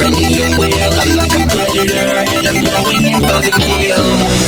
ready to will. I'm like a predator and I'm going in for the kill.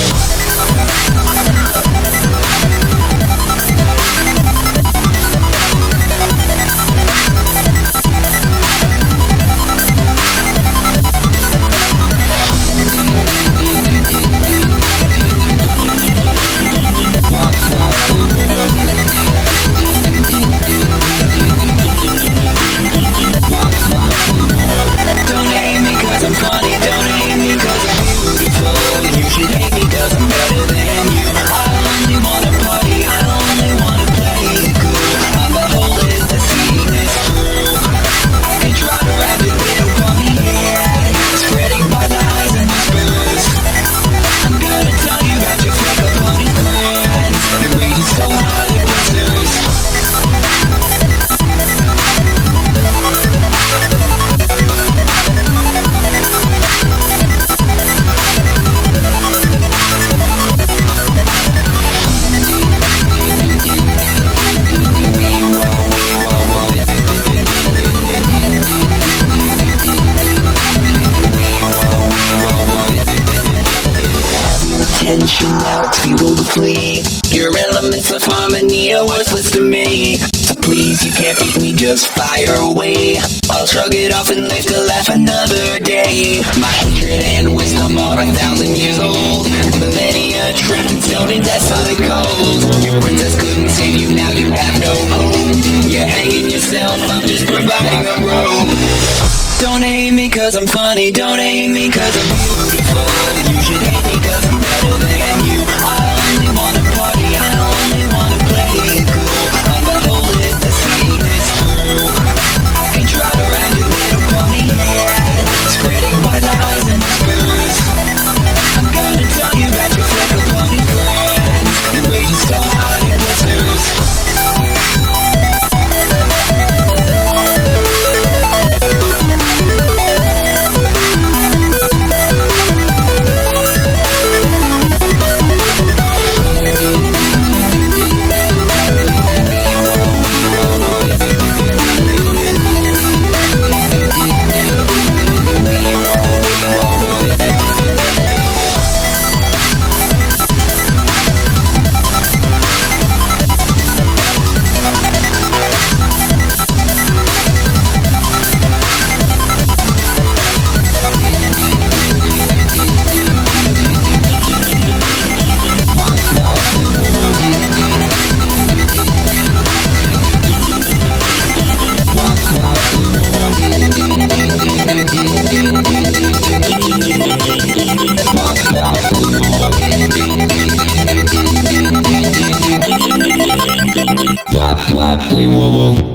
Tension now, it's fuel to flee. Your elements of harmony are worthless to me. So please, you can't beat me, just fire away. I'll shrug it off and live to laugh another day. My hatred and wisdom are 1,000 years old. Millennia trapped in stone and desolate cold. Your princess couldn't save you, now you have no hope. You're hanging yourself, I'm just providing a rope. Don't hate me cause I'm funny, don't hate me cause I'm beautiful. You should hate me cause I'm better than you. I only wanna party, I only wanna play it cool. I'm the hole the scene is through. I can try to run you, little pony head, spreading white lies and whispers. I'm gonna tell you about your flicker pony friends, the way you stole out in blisters. Whoa, whoa.